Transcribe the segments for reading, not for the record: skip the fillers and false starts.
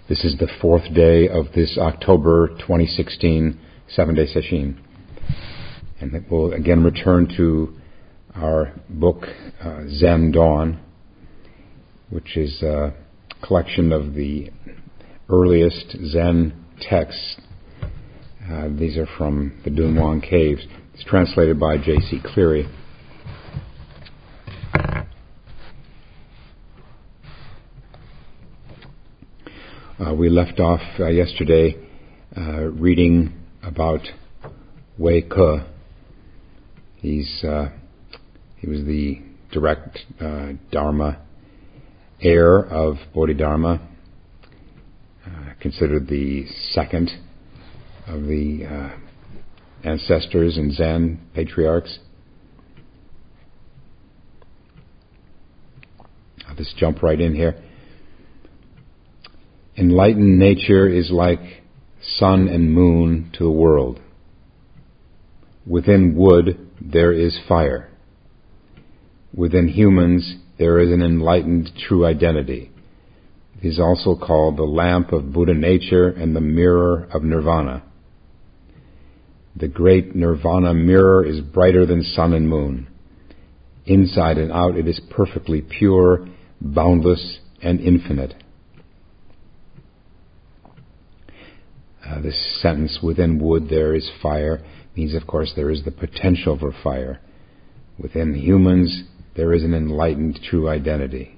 This is the fourth day of this October 2016 7-day session. And we'll again return to our book, Zen Dawn, which is a collection of the earliest Zen texts. These are from the Dunhuang Caves. It's translated by J.C. Cleary. We left off yesterday reading about Wei Ke. He was the direct Dharma heir of Bodhidharma, considered the second of the ancestors and Zen patriarchs. I'll just jump right in here. Enlightened nature is like sun and moon to the world. Within wood there is fire. Within humans there is an enlightened true identity. It is also called the lamp of Buddha nature and the mirror of nirvana. The great nirvana mirror is brighter than sun and moon. Inside and out it is perfectly pure, boundless, and infinite. This sentence, within wood there is fire, means of course there is the potential for fire. Within humans there is an enlightened true identity.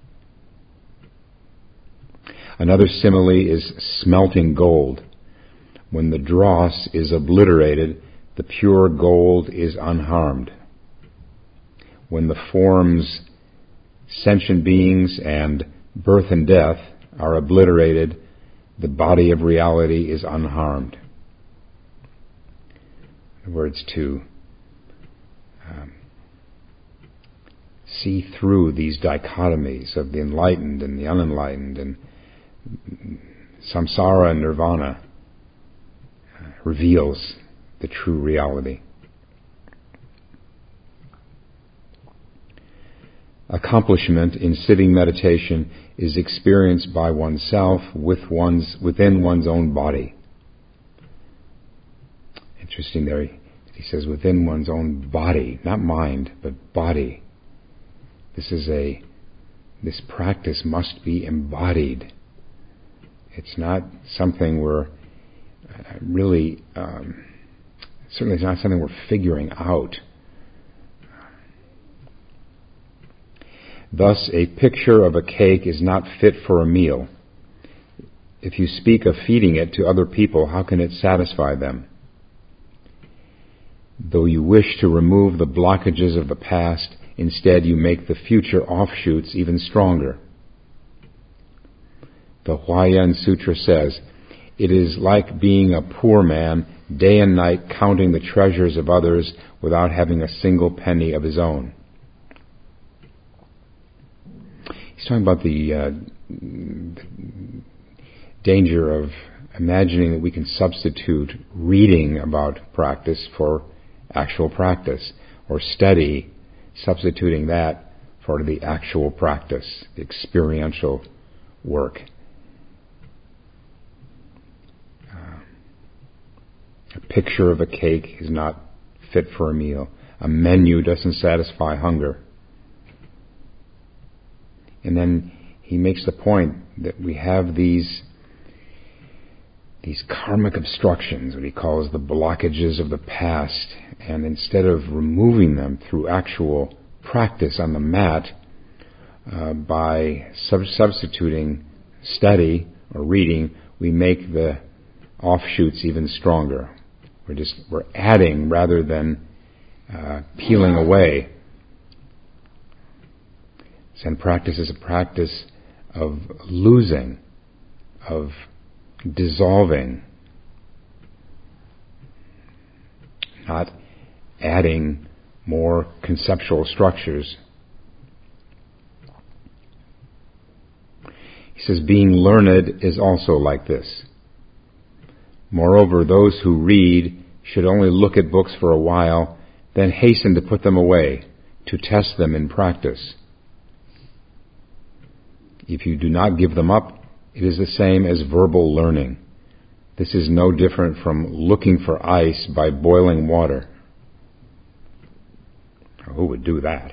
Another simile is smelting gold. When the dross is obliterated, the pure gold is unharmed. When the forms, sentient beings, and birth and death are obliterated, the body of reality is unharmed. In other words, to see through these dichotomies of the enlightened and the unenlightened, and samsara and nirvana reveals the true reality. Accomplishment in sitting meditation is experienced by oneself within one's own body. Interesting there, he says within one's own body, not mind, but body. This practice must be embodied. It's not something we're really, certainly it's not something we're figuring out. Thus, a picture of a cake is not fit for a meal. If you speak of feeding it to other people, how can it satisfy them? Though you wish to remove the blockages of the past, instead you make the future offshoots even stronger. The Huayan Sutra says, "It is like being a poor man day and night counting the treasures of others without having a single penny of his own." He's talking about the danger of imagining that we can substitute reading about practice for actual practice, or study, substituting that for the actual practice, the experiential work. A picture of a cake is not fit for a meal. A menu doesn't satisfy hunger. And then he makes the point that we have these karmic obstructions, what he calls the blockages of the past, and instead of removing them through actual practice on the mat, by substituting study or reading, we make the offshoots even stronger. We're adding rather than peeling away. Zen practice is a practice of losing, of dissolving, not adding more conceptual structures. He says, being learned is also like this. Moreover, those who read should only look at books for a while, then hasten to put them away, to test them in practice. If you do not give them up, It is the same as verbal learning. This is no different from looking for ice by boiling water. Who would do that?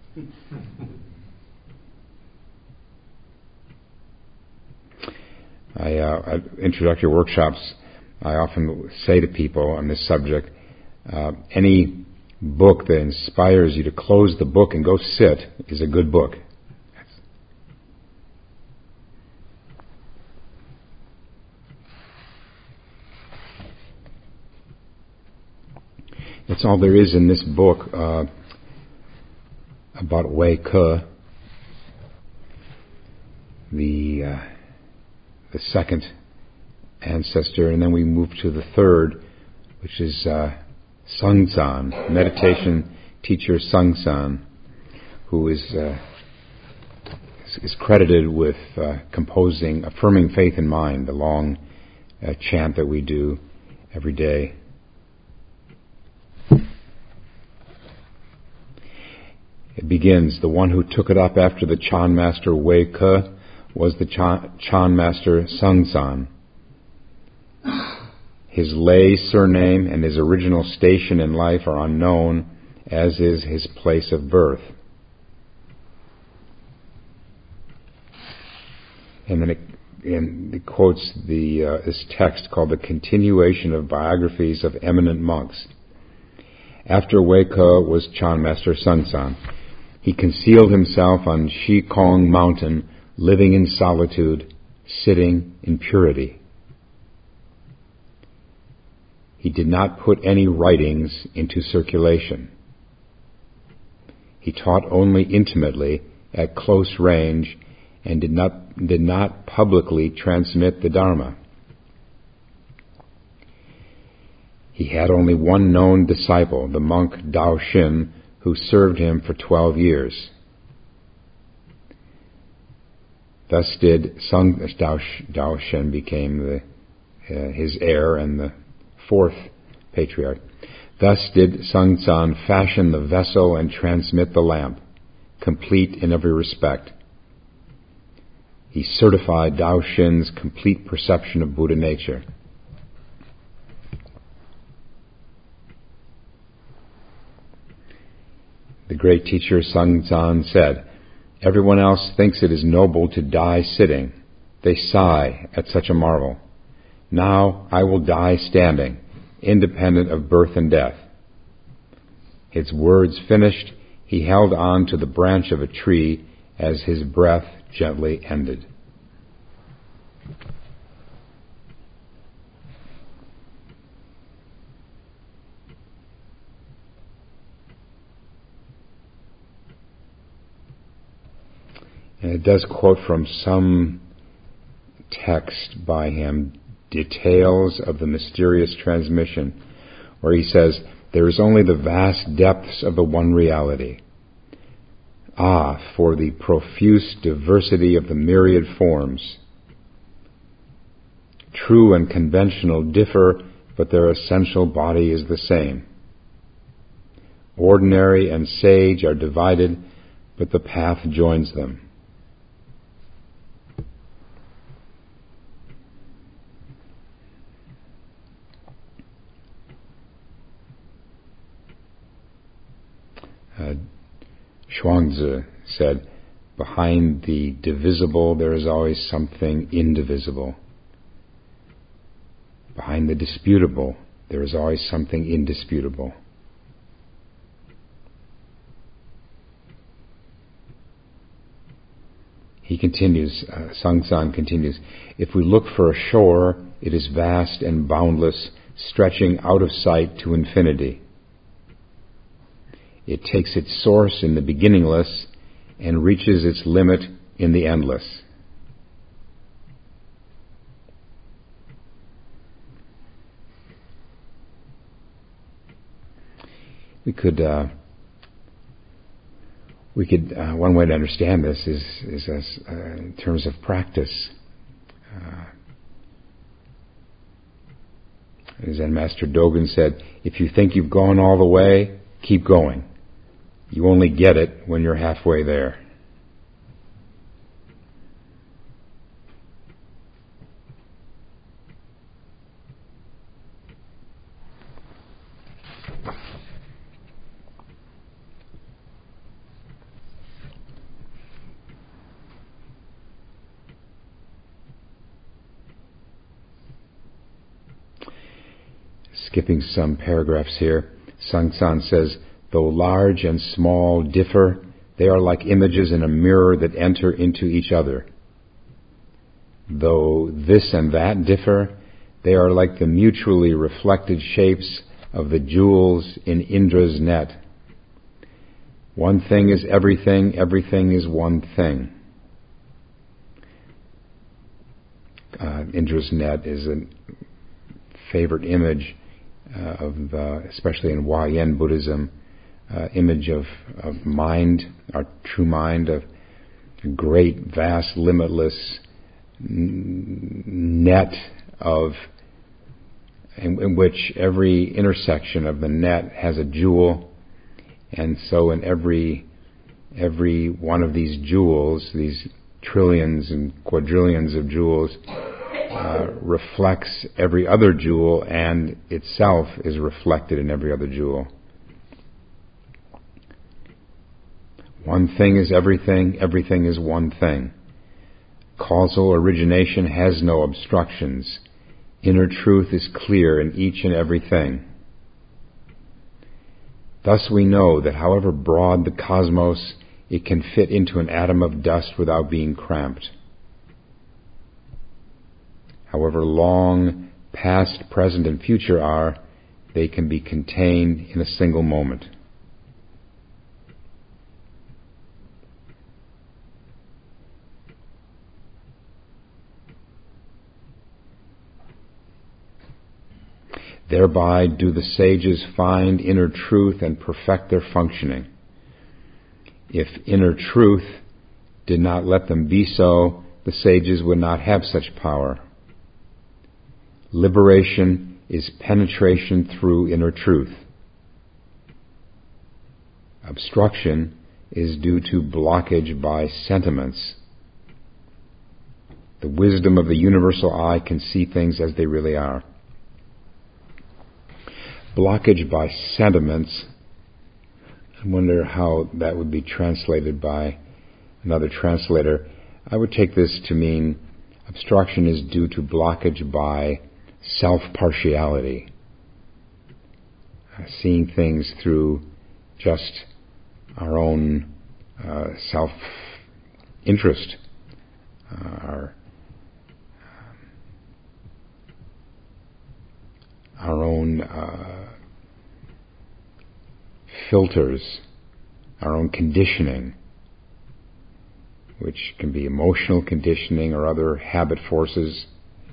At introductory workshops, I often say to people on this subject, any book that inspires you to close the book and go sit is a good book. That's all there is in this book about Wei Ke, the second ancestor, and then we move to the third, which is Sungsan, meditation teacher Sungsan, who is credited with composing Affirming Faith in Mind, the long chant that we do every day. It begins, the one who took it up after the Chan master Wei Ke was the Chan master Sungsan. His lay surname and his original station in life are unknown, as is his place of birth. And then it quotes this text called The Continuation of Biographies of Eminent Monks. After Wei Ke was Chan master Sungsan. He concealed himself on Shikong Mountain, living in solitude, sitting in purity. He did not put any writings into circulation. He taught only intimately, at close range, and did not publicly transmit the Dharma. He had only one known disciple, the monk Dao Xin, who served him for 12 years. Thus did Dao Shen became his heir and the fourth patriarch. Thus did Sungsan fashion the vessel and transmit the lamp, complete in every respect. He certified Dao Shen's complete perception of Buddha nature. The great teacher Sungsan said, "Everyone else thinks it is noble to die sitting. They sigh at such a marvel. Now I will die standing, independent of birth and death." His words finished, he held on to the branch of a tree as his breath gently ended. And it does quote from some text by him, Details of the Mysterious Transmission, where he says, "There is only the vast depths of the one reality. Ah, for the profuse diversity of the myriad forms. True and conventional differ, but their essential body is the same. Ordinary and sage are divided, but the path joins them. Chuangzi said, "Behind the divisible there is always something indivisible. Behind the disputable there is always something indisputable." He continues, Sungsan continues, "If we look for a shore, it is vast and boundless, stretching out of sight to infinity. It takes its source in the beginningless and reaches its limit in the endless." We could one way to understand this is as in terms of practice. Zen Master Dogen said, "If you think you've gone all the way, keep going. You only get it when you're halfway there." skipping some paragraphs here. Sangsan says, though large and small differ, they are like images in a mirror that enter into each other. Though this and that differ, they are like the mutually reflected shapes of the jewels in Indra's net. One thing is everything, everything is one thing. Indra's net is a favorite image especially in Huayan Buddhism, image of mind, our true mind, of a great, vast, limitless net of in which every intersection of the net has a jewel, and so in every one of these jewels, these trillions and quadrillions of jewels, reflects every other jewel, and itself is reflected in every other jewel. One thing is everything, everything is one thing. Causal origination has no obstructions. Inner truth is clear in each and everything. Thus we know that however broad the cosmos, it can fit into an atom of dust without being cramped. However long past, present, and future are, they can be contained in a single moment. Thereby do the sages find inner truth and perfect their functioning. If inner truth did not let them be so, the sages would not have such power. Liberation is penetration through inner truth. Obstruction is due to blockage by sentiments. The wisdom of the universal eye can see things as they really are. Blockage by sentiments, I wonder how that would be translated by another translator. I would take this to mean obstruction is due to blockage by self-partiality, seeing things through just our own self-interest, our own filters, our own conditioning, which can be emotional conditioning or other habit forces.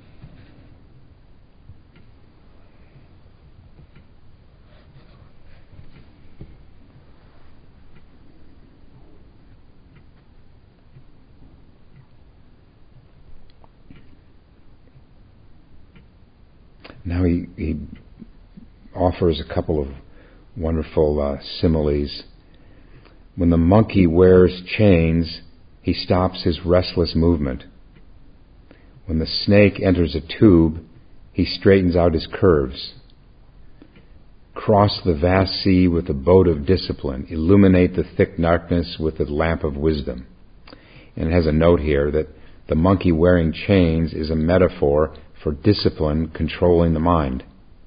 Now he offers a couple of wonderful similes. When the monkey wears chains, he stops his restless movement. When the snake enters a tube, he straightens out his curves. Cross the vast sea with the boat of discipline. Illuminate the thick darkness with the lamp of wisdom. And it has a note here that the monkey wearing chains is a metaphor for discipline controlling the mind.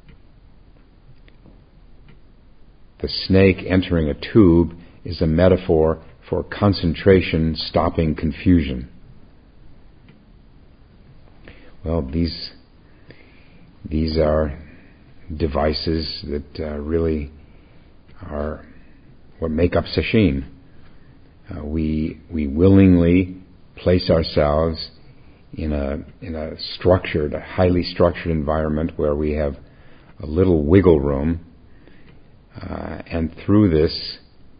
The snake entering a tube is a metaphor for concentration stopping confusion. Well, these are devices that really are what make up sesshin. We willingly place ourselves in a structured, a highly structured environment where we have a little wiggle room, and through this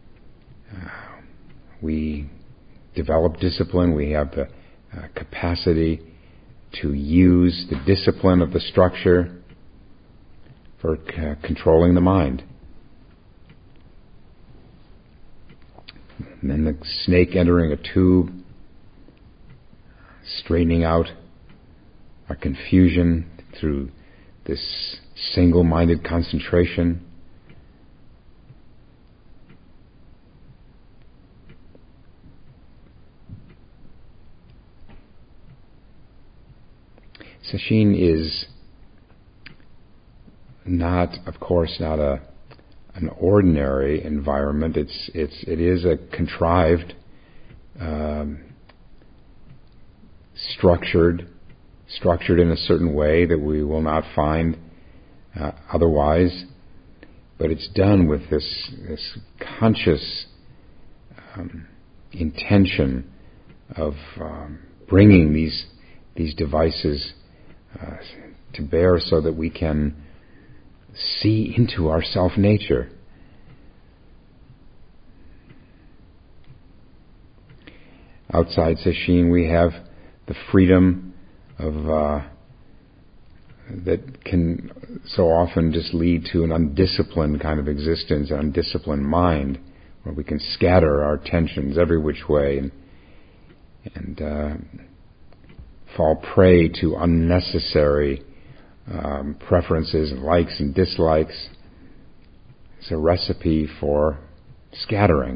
we develop discipline. We have the capacity to use the discipline of the structure for controlling the mind. And then the snake entering a tube, straightening out our confusion through this single-minded concentration. Sesshin is of course, not an ordinary environment. It is a contrived, structured in a certain way that we will not find otherwise. But it's done with this conscious intention of bringing these devices to bear so that we can see into our self-nature. Outside Sesshin, we have the freedom of that can so often just lead to an undisciplined kind of existence, an undisciplined mind, where we can scatter our attentions every which way and fall prey to unnecessary preferences and likes and dislikes. It's a recipe for scattering.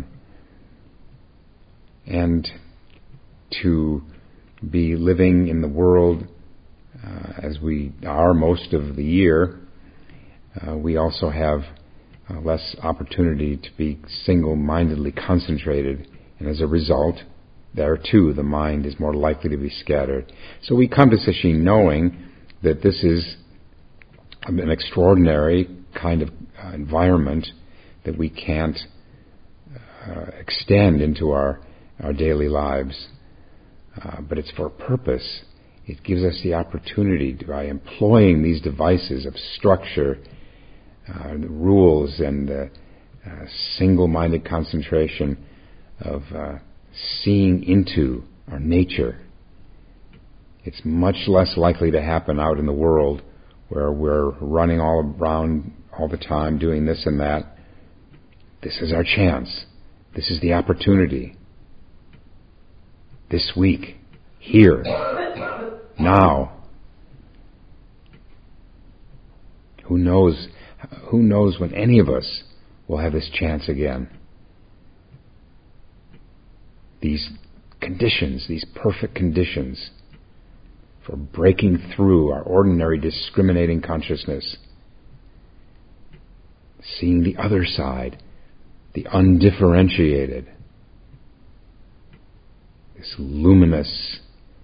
And to be living in the world as we are most of the year, we also have less opportunity to be single-mindedly concentrated, and as a result, there too the mind is more likely to be scattered. So we come to Sesshin knowing that this is an extraordinary kind of environment that we can't extend into our daily lives. But it's for a purpose. It gives us the opportunity by employing these devices of structure, rules, and single-minded concentration of seeing into our nature. It's much less likely to happen out in the world where we're running all around all the time doing this and that. This is our chance. This is the opportunity. This week, here, now. Who knows when any of us will have this chance again? These conditions, these perfect conditions for breaking through our ordinary discriminating consciousness, seeing the other side, the undifferentiated, this luminous,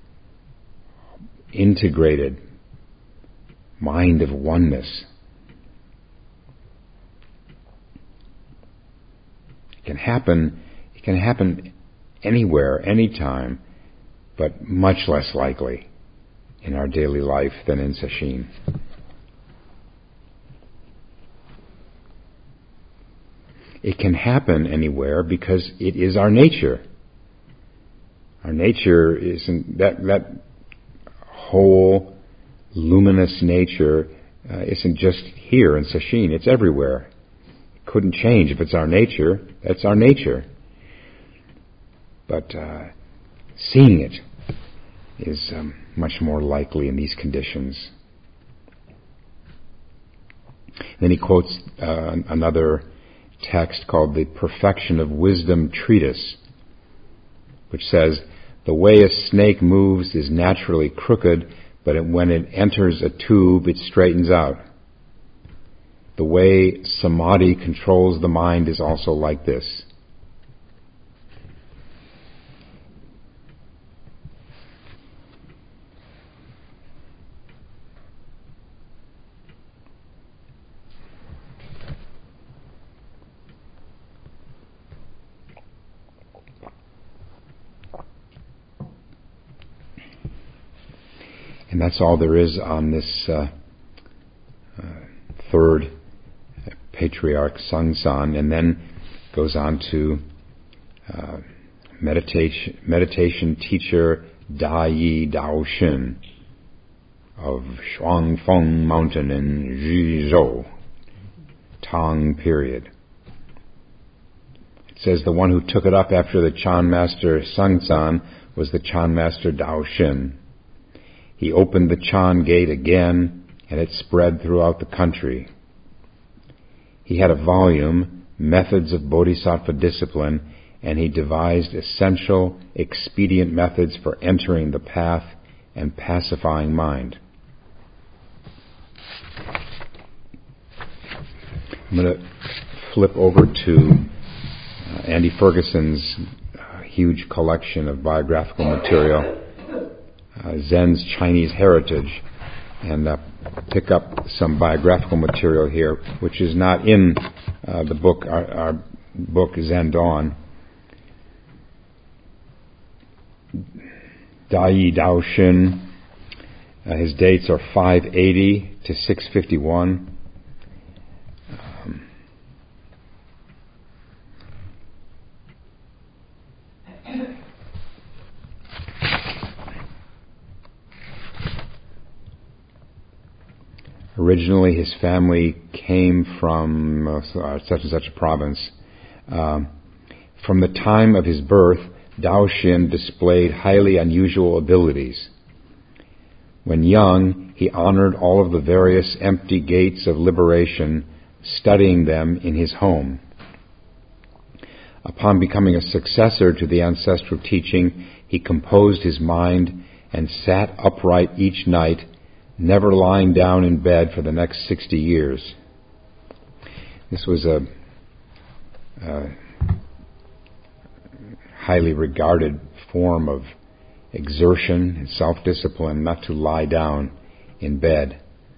integrated mind of oneness. It can happen anywhere, anytime, but much less likely in our daily life than in Sesshin. It can happen anywhere because it is our nature. Our nature isn't that whole luminous nature isn't just here in Sesshin, it's everywhere. It couldn't change if it's our nature. That's our nature. But seeing it is much more likely in these conditions. Then he quotes another text called the Perfection of Wisdom Treatise, which says, "The way a snake moves is naturally crooked, but when it enters a tube, it straightens out. The way samadhi controls the mind is also like this." And that's all there is on this third patriarch, Sangsan, and then goes on to meditation teacher Da Yi Dao Shin of Shuangfeng Mountain in Zhizhou, Tang period. It says the one who took it up after the Chan master Sangsan was the Chan master Dao Shin. He opened the Chan gate again, and it spread throughout the country. He had a volume, Methods of Bodhisattva Discipline, and he devised essential, expedient methods for entering the path and pacifying mind. I'm going to flip over to Andy Ferguson's huge collection of biographical material, Zen's Chinese Heritage, and pick up some biographical material here, which is not in the book, our book Zen Dawn. Dai Daoshin, his dates are 580 to 651. Originally, his family came from such and such a province. From the time of his birth, Daoshin displayed highly unusual abilities. When young, he honored all of the various empty gates of liberation, studying them in his home. Upon becoming a successor to the ancestral teaching, he composed his mind and sat upright each night, never lying down in bed for the next 60 years. This was a highly regarded form of exertion and self-discipline, not to lie down in bed.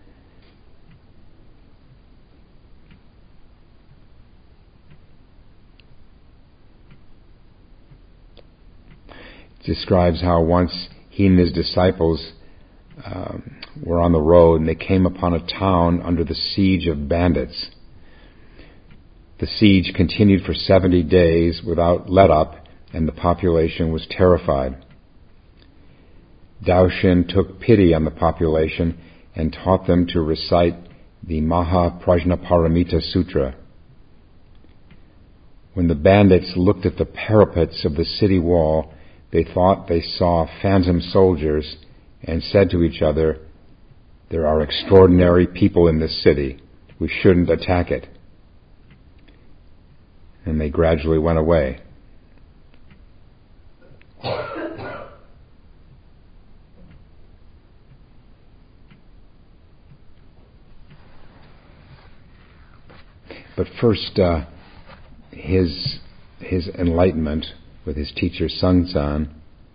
It describes how once he and his disciples were on the road and they came upon a town under the siege of bandits. The siege continued for 70 days without let-up, and the population was terrified. Daoshin took pity on the population and taught them to recite the Maha Prajnaparamita Sutra. When the bandits looked at the parapets of the city wall, they thought they saw phantom soldiers and said to each other, "There are extraordinary people in this city. We shouldn't attack it." And they gradually went away. But first, his enlightenment with his teacher Sungsan.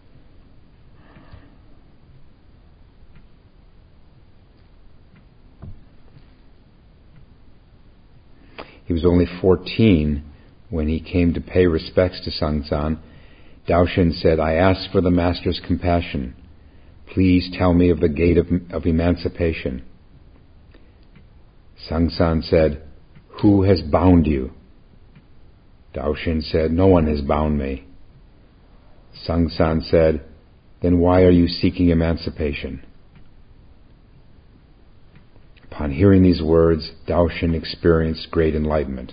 He was only 14 when he came to pay respects to Sungsan. Daoshin said, "I ask for the Master's compassion. Please tell me of the gate of emancipation." Sungsan said, "Who has bound you?" Daoshin said, "No one has bound me." Sungsan said, "Then why are you seeking emancipation?" Upon hearing these words, Daoshin experienced great enlightenment.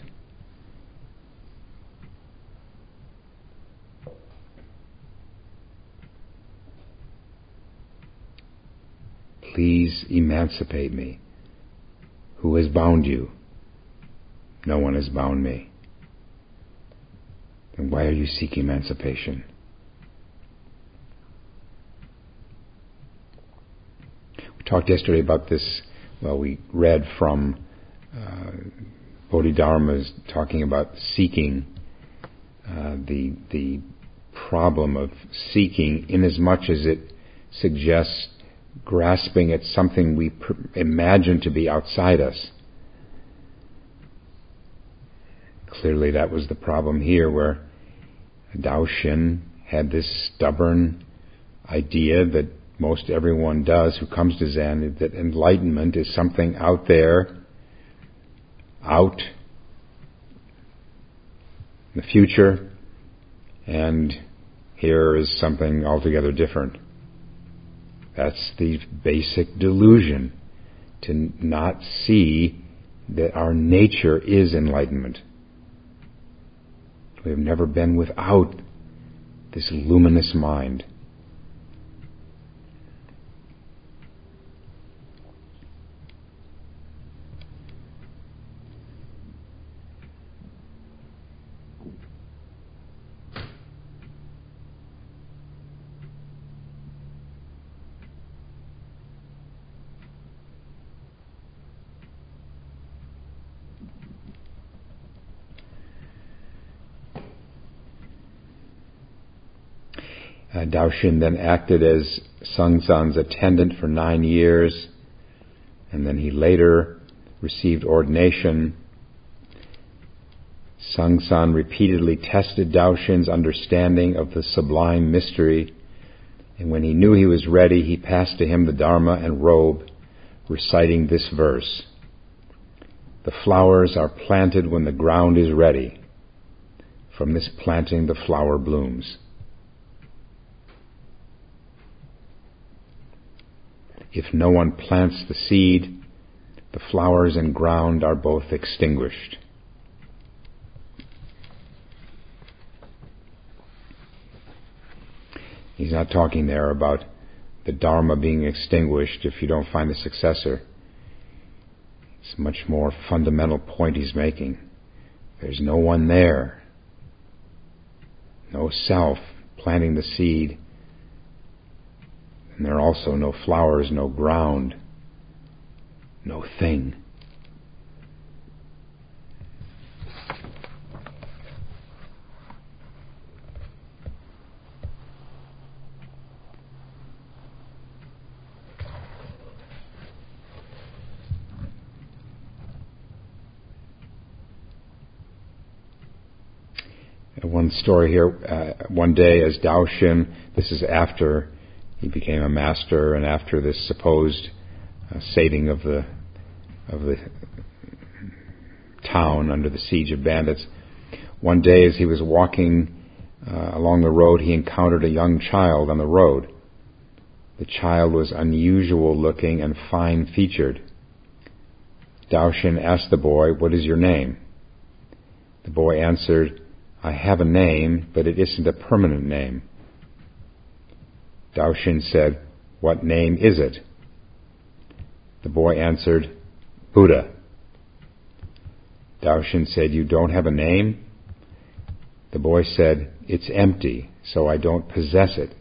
"Please emancipate me. Who has bound you?" "No one has bound me." "Then why are you seeking emancipation?" We talked yesterday about this. Well, we read from Bodhidharma's talking about seeking, the problem of seeking, inasmuch as it suggests grasping at something we imagine to be outside us. Clearly that was the problem here, where Daoshin had this stubborn idea that most everyone does who comes to Zen, that enlightenment is something out there, out in the future, and here is something altogether different. That's the basic delusion, to not see that our nature is enlightenment. We have never been without this luminous mind. Daoshin then acted as Sungsan's attendant for 9 years, and then he later received ordination. Sungsan repeatedly tested Daoshin's understanding of the sublime mystery, and when he knew he was ready, he passed to him the Dharma and robe, reciting this verse: "The flowers are planted when the ground is ready. From this planting the flower blooms." If no one plants the seed, the flowers and ground are both extinguished. He's not talking there about the Dharma being extinguished if you don't find a successor. It's a much more fundamental point he's making. There's no one there. No self planting the seed. And there are also no flowers, no ground, no thing. One story here, one day as Daoshin, this is after he became a master and after this supposed saving of the town under the siege of bandits. One day as he was walking along the road, he encountered a young child on the road. The child was unusual looking and fine-featured. Daoshin asked the boy, "What is your name?" The boy answered, "I have a name, but it isn't a permanent name." Daoshin said, "What name is it?" The boy answered, "Buddha." Daoshin said, "You don't have a name?" The boy said, "It's empty, so I don't possess it."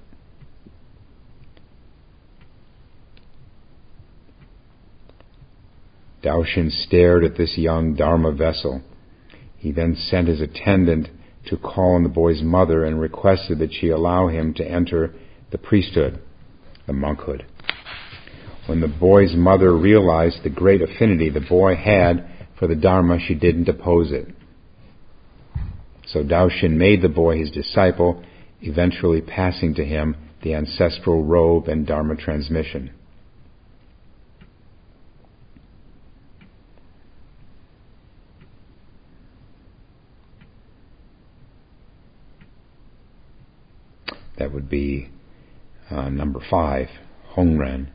Daoshin stared at this young Dharma vessel. He then sent his attendant to call on the boy's mother and requested that she allow him to enter the priesthood, the monkhood. When the boy's mother realized the great affinity the boy had for the Dharma, she didn't oppose it. So Daoshin made the boy his disciple, eventually passing to him the ancestral robe and Dharma transmission. That would be number 5, Hongren.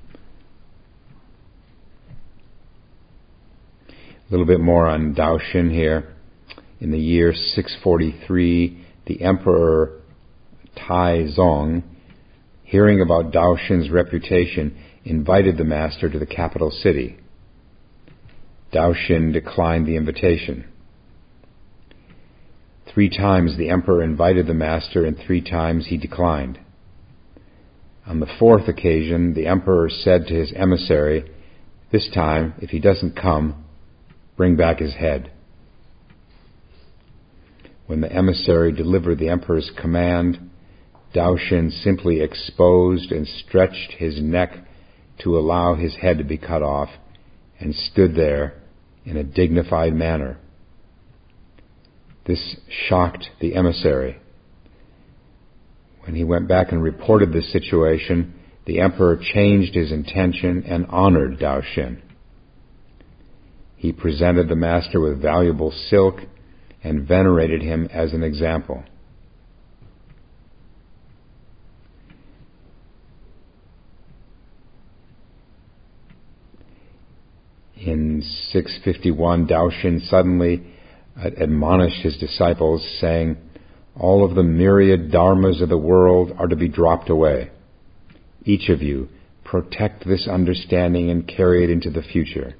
A little bit more on Daoshin here. In the year 643, the Emperor Taizong, hearing about Daoshin's reputation, invited the master to the capital city. Daoshin declined the invitation. 3 times the emperor invited the master, and 3 times he declined. On the 4th occasion, the emperor said to his emissary, "This time, if he doesn't come, bring back his head." When the emissary delivered the emperor's command, Daoshin simply exposed and stretched his neck to allow his head to be cut off, and stood there in a dignified manner. This shocked the emissary. When he went back and reported this situation, the emperor changed his intention and honored Daoshin. He presented the master with valuable silk and venerated him as an example. In 651, Daoshin suddenly admonished his disciples, saying, "All of the myriad dharmas of the world are to be dropped away. Each of you, protect this understanding and carry it into the future."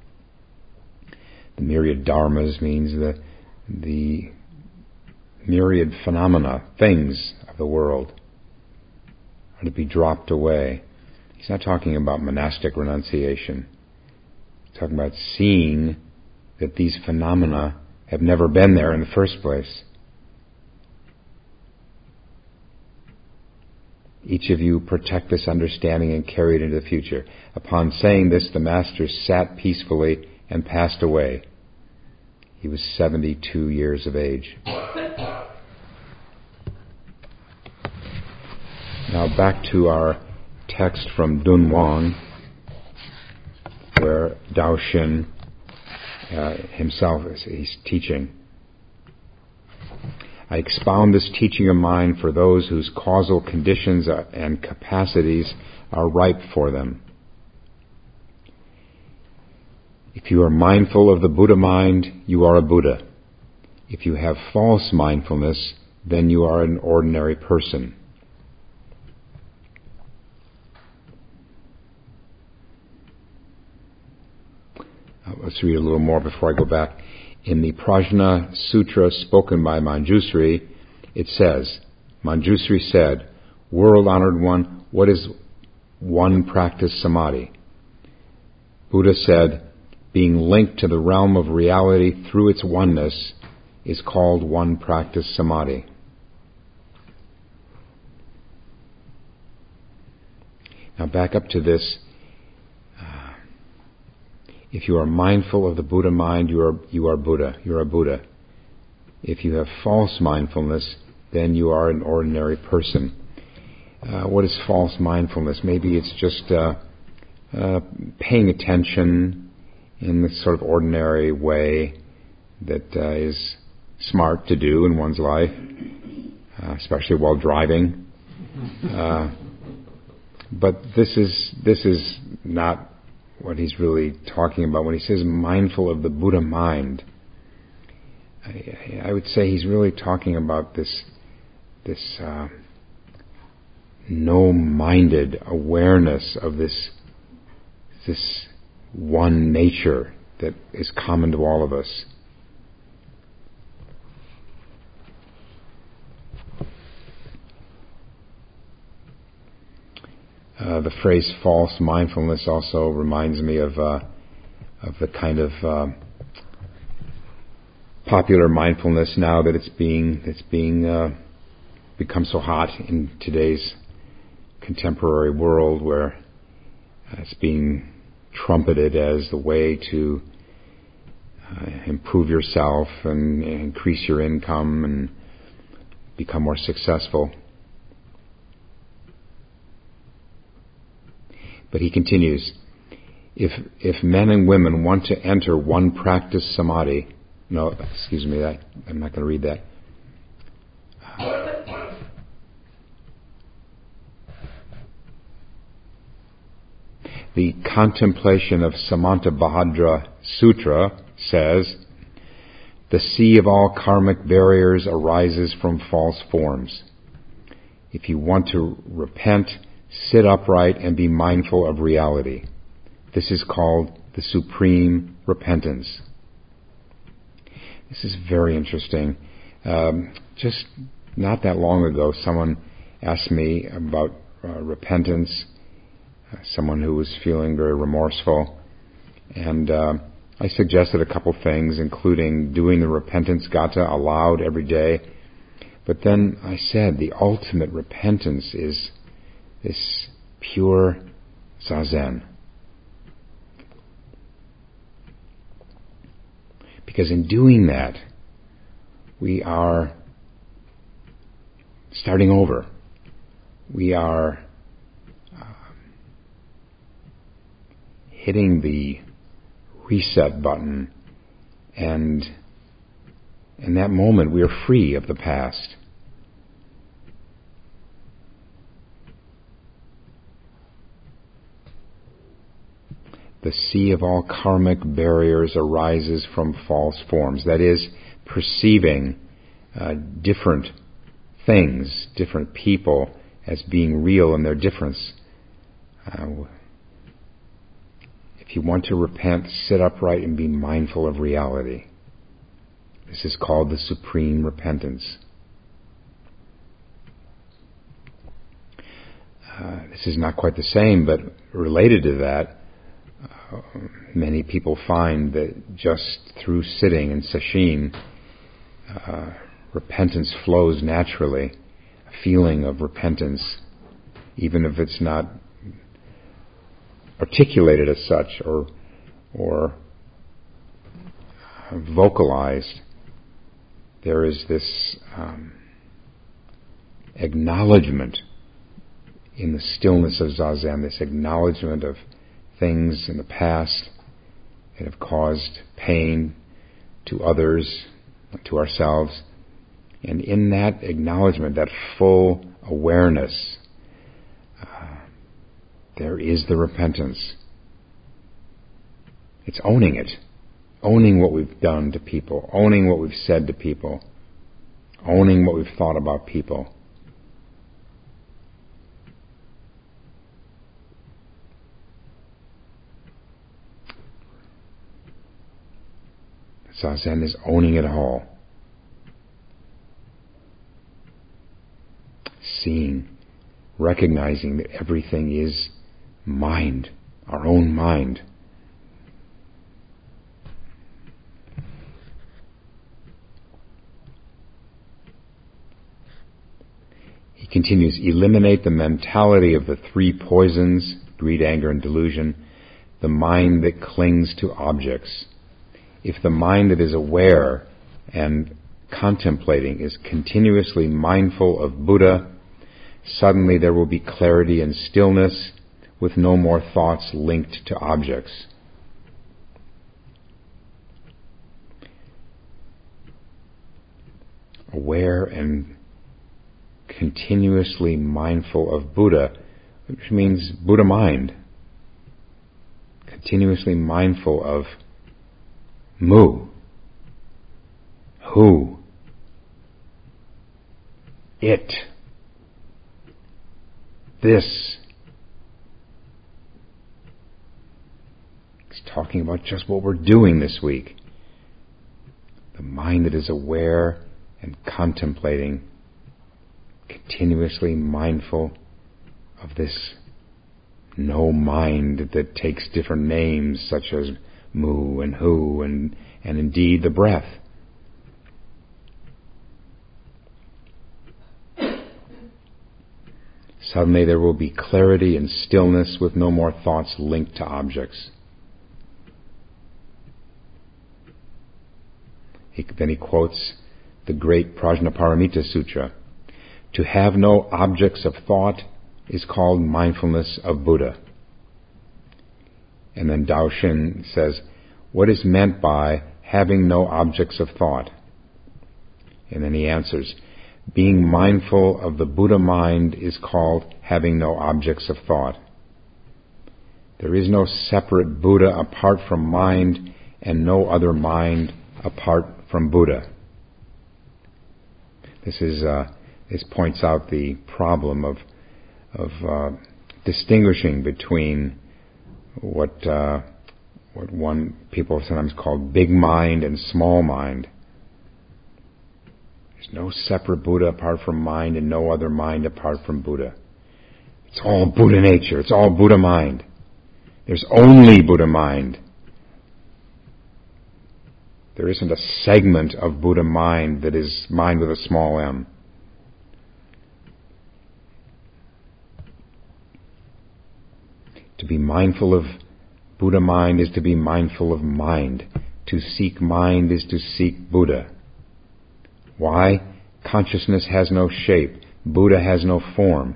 The myriad dharmas means the myriad phenomena, things of the world, are to be dropped away. He's not talking about monastic renunciation. He's talking about seeing that these phenomena have never been there in the first place. Each of you protect this understanding and carry it into the future. Upon saying this, the Master sat peacefully and passed away. He was 72 years of age. Now back to our text from Dunhuang, where Daoxin himself he's teaching. I expound this teaching of mine for those whose causal conditions and capacities are ripe for them. If you are mindful of the Buddha mind, you are a Buddha. If you have false mindfulness, then you are an ordinary person. Let's read a little more before I go back. In the Prajna Sutra spoken by Manjusri, it says, Manjusri said, "World-honored one, what is one practice samadhi?" Buddha said, being linked to the realm of reality through its oneness is called one practice samadhi. Now back up to this. If you are mindful of the Buddha mind, you are Buddha. You're a Buddha. If you have false mindfulness, then you are an ordinary person. What is false mindfulness? Maybe it's just paying attention in this sort of ordinary way that is smart to do in one's life, especially while driving. But this is not what he's really talking about when he says mindful of the Buddha mind. I would say he's really talking about this no-minded awareness of this one nature that is common to all of us. The phrase false mindfulness also reminds me of the kind of popular mindfulness now that it's being become so hot in today's contemporary world, where it's being trumpeted as the way to improve yourself and increase your income and become more successful. But he continues, if men and women want to enter one practice samadhi, I'm not going to read that. The contemplation of Samantabhadra Sutra says, the sea of all karmic barriers arises from false forms. If you want to repent, sit upright and be mindful of reality. This is called the supreme repentance. This is very interesting. Just not that long ago, someone asked me about repentance, someone who was feeling very remorseful, and I suggested a couple things, including doing the repentance gatha aloud every day. But then I said the ultimate repentance is this pure zazen. Because in doing that, we are starting over. We are hitting the reset button, and in that moment we are free of the past. The sea of all karmic barriers arises from false forms. That is, perceiving different things, different people, as being real in their difference. If you want to repent, sit upright and be mindful of reality. This is called the supreme repentance. This is not quite the same, but related to that, many people find that just through sitting in sesshin, repentance flows naturally. A feeling of repentance even if it's not articulated as such or vocalized. There is this acknowledgement in the stillness of Zazen, this acknowledgement of things in the past that have caused pain to others, to ourselves. And in that acknowledgement, that full awareness, there is the repentance. It's owning it. Owning what we've done to people. Owning what we've said to people. Owning what we've thought about people. Zazen is owning it all. Seeing, recognizing that everything is mind, our own mind. He continues, eliminate the mentality of the three poisons, greed, anger, and delusion, the mind that clings to objects. If the mind that is aware and contemplating is continuously mindful of Buddha, suddenly there will be clarity and stillness with no more thoughts linked to objects. Aware and continuously mindful of Buddha, which means Buddha mind. Continuously mindful of Mu, who, it, this. He's talking about just what we're doing this week. The mind that is aware and contemplating, continuously mindful of this no mind that takes different names such as Mu and who and indeed the breath. Suddenly there will be clarity and stillness with no more thoughts linked to objects. Then he quotes the great Prajnaparamita Sutra. To have no objects of thought is called mindfulness of Buddha. And then Dao Shin says, what is meant by having no objects of thought? And then he answers, being mindful of the Buddha mind is called having no objects of thought. There is no separate Buddha apart from mind and no other mind apart from Buddha. This points out the problem of distinguishing between what people sometimes call big mind and small mind. There's no separate Buddha apart from mind and no other mind apart from Buddha. It's all Buddha nature. It's all Buddha mind. There's only Buddha mind. There isn't a segment of Buddha mind that is mind with a small m. To be mindful of Buddha mind is to be mindful of mind. To seek mind is to seek Buddha. Why? Consciousness has no shape. Buddha has no form.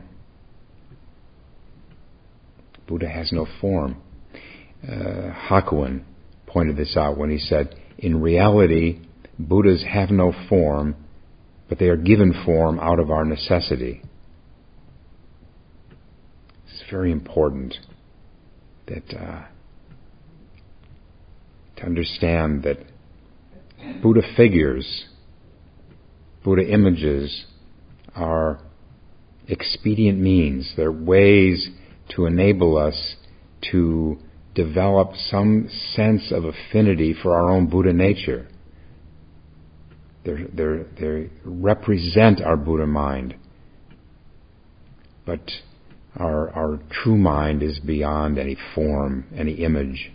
Buddha has no form. Hakuin pointed this out when he said, in reality, Buddhas have no form, but they are given form out of our necessity. It's very important that to understand that Buddha figures, Buddha images are expedient means. They're ways to enable us to develop some sense of affinity for our own Buddha nature. They represent our Buddha mind. But our true mind is beyond any form, any image.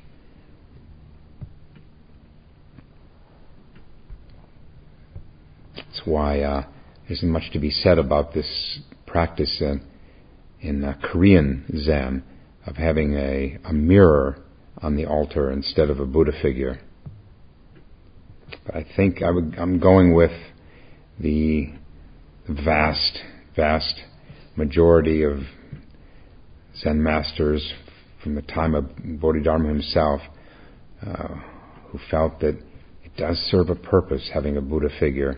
That's why there isn't much to be said about this practice in Korean Zen of having a mirror on the altar instead of a Buddha figure. But I think I'm going with the vast majority of Zen masters from the time of Bodhidharma himself who felt that it does serve a purpose having a Buddha figure.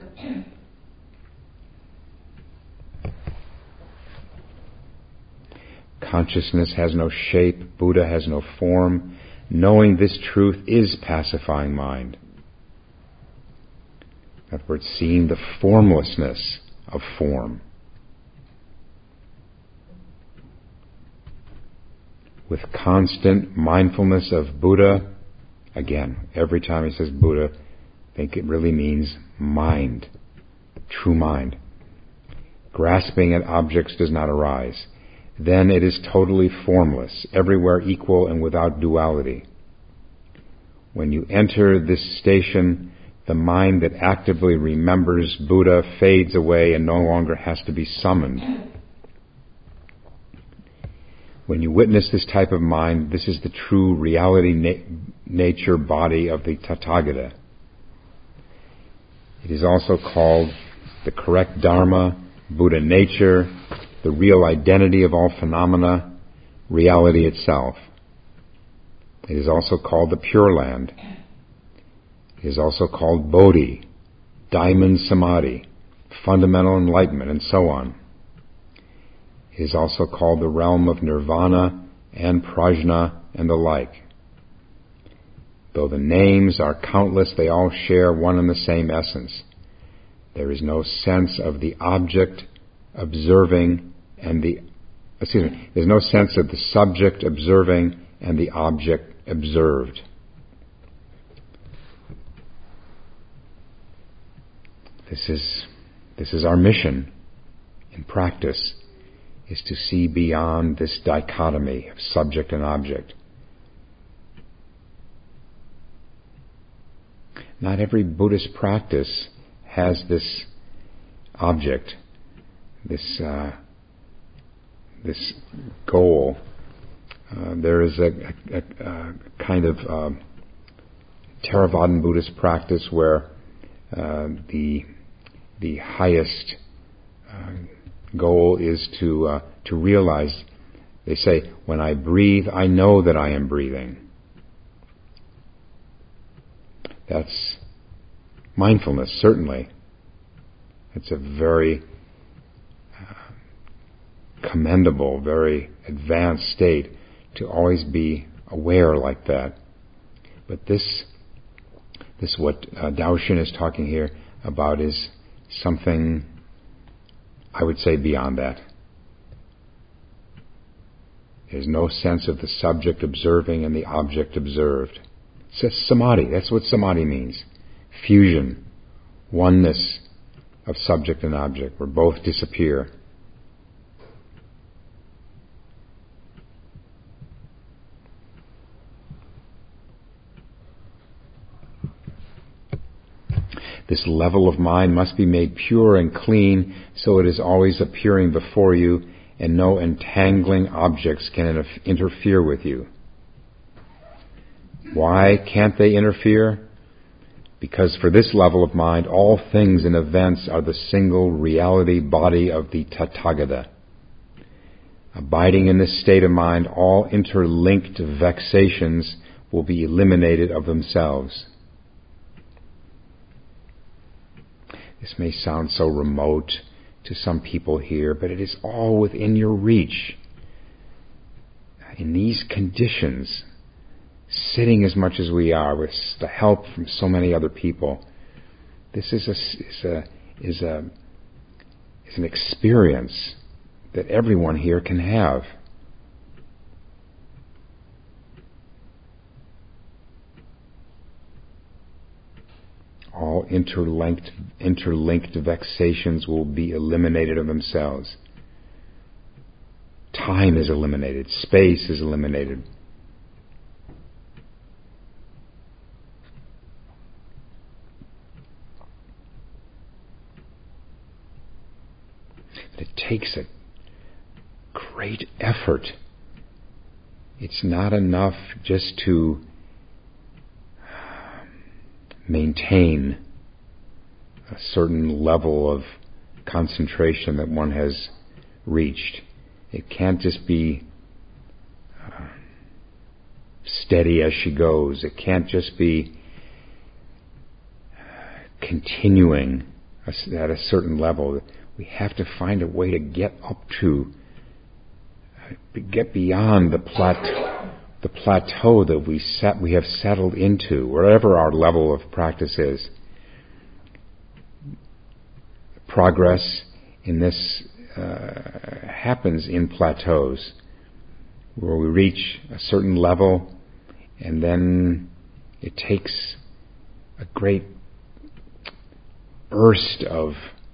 Consciousness has no shape, Buddha has no form. Knowing this truth is pacifying mind. In other words, seeing the formlessness of form. With constant mindfulness of Buddha, again, every time he says Buddha, I think it really means mind, true mind. Grasping at objects does not arise. Then it is totally formless, everywhere equal and without duality. When you enter this station, the mind that actively remembers Buddha fades away and no longer has to be summoned. When you witness this type of mind, this is the true reality nature body of the Tathagata. It is also called the correct Dharma, Buddha nature, the real identity of all phenomena, reality itself. It is also called the Pure Land. It is also called Bodhi, Diamond Samadhi, fundamental enlightenment, and so on. It is also called the realm of Nirvana and Prajna and the like. Though the names are countless, they all share one and the same essence. There is no sense of the object observing there's no sense of the subject observing and the object observed. This is our mission in practice, is to see beyond this dichotomy of subject and object. Not every Buddhist practice has this object, this goal. There is a kind of Theravadan Buddhist practice where the highest goal is to realize, they say, when I breathe, I know that I am breathing. That's mindfulness, certainly. It's a very commendable, very advanced state to always be aware like that. But this what Daoshin is talking here about is something, I would say, beyond that. There's no sense of the subject observing and the object observed. It says samadhi. That's what samadhi means. Fusion, oneness of subject and object, where both disappear. This level of mind must be made pure and clean so it is always appearing before you and no entangling objects can interfere with you. Why can't they interfere? Because for this level of mind, all things and events are the single reality body of the Tathagata. Abiding in this state of mind, all interlinked vexations will be eliminated of themselves. This may sound so remote to some people here, but it is all within your reach. In these conditions, sitting as much as we are with the help from so many other people, this is an experience that everyone here can have. All interlinked vexations will be eliminated of themselves. Time is eliminated. Space is eliminated. But it takes a great effort. It's not enough just to maintain a certain level of concentration that one has reached. It can't just be steady as she goes. It can't just be continuing at a certain level. We have to find a way to get beyond the plateau that we have settled into, wherever our level of practice is. Progress in this happens in plateaus, where we reach a certain level, and then it takes a great burst of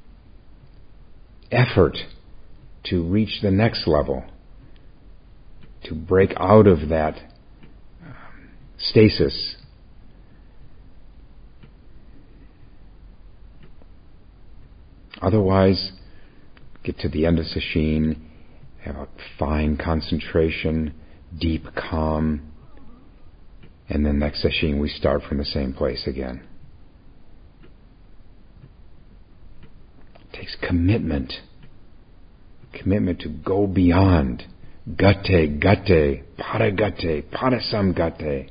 effort to reach the next level, to break out of that stasis. Otherwise, get to the end of sesshin, have a fine concentration, deep calm, and then next sesshin we start from the same place again. It takes commitment to go beyond gate, parasamgate.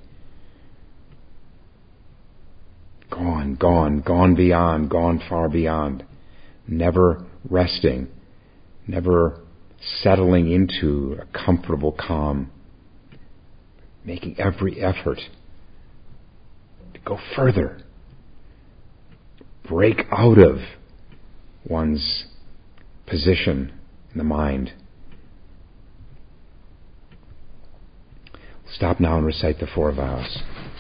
Gone beyond, gone far beyond. Never resting, never settling into a comfortable calm, making every effort to go further, break out of one's position in the mind. Stop now and recite the 4 vows.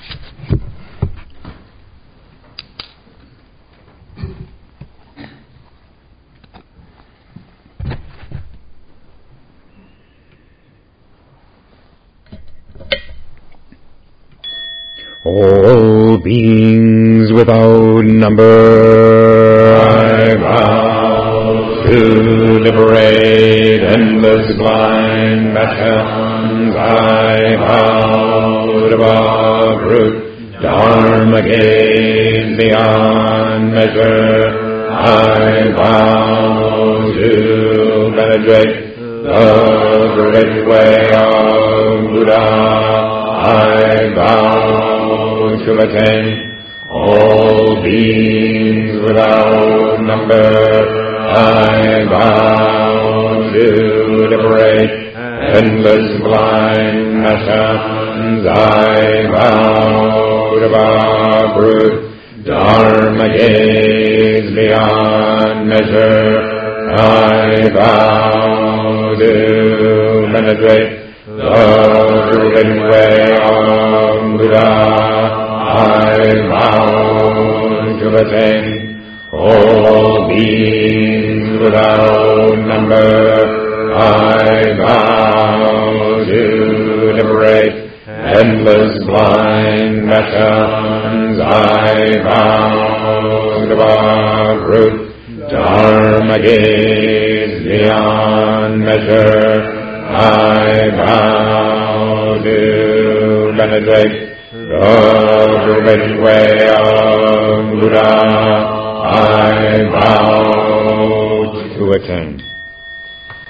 All beings without number, I vow to liberate endless blind passions. I vow to uproot dharma gaze beyond measure. I vow to penetrate the great way of Buddha. I vow to attain all beings without number. I vow to liberate endless blind passions. I vow to uproot dharma gaze beyond measure. I vow to penetrate the forbidden way of Buddha. I vow to attain all beings without number. I vow to liberate endless blind passions. I vow to uproot dharma gaze beyond measure. I vow to penetrate the forbidden way of Buddha.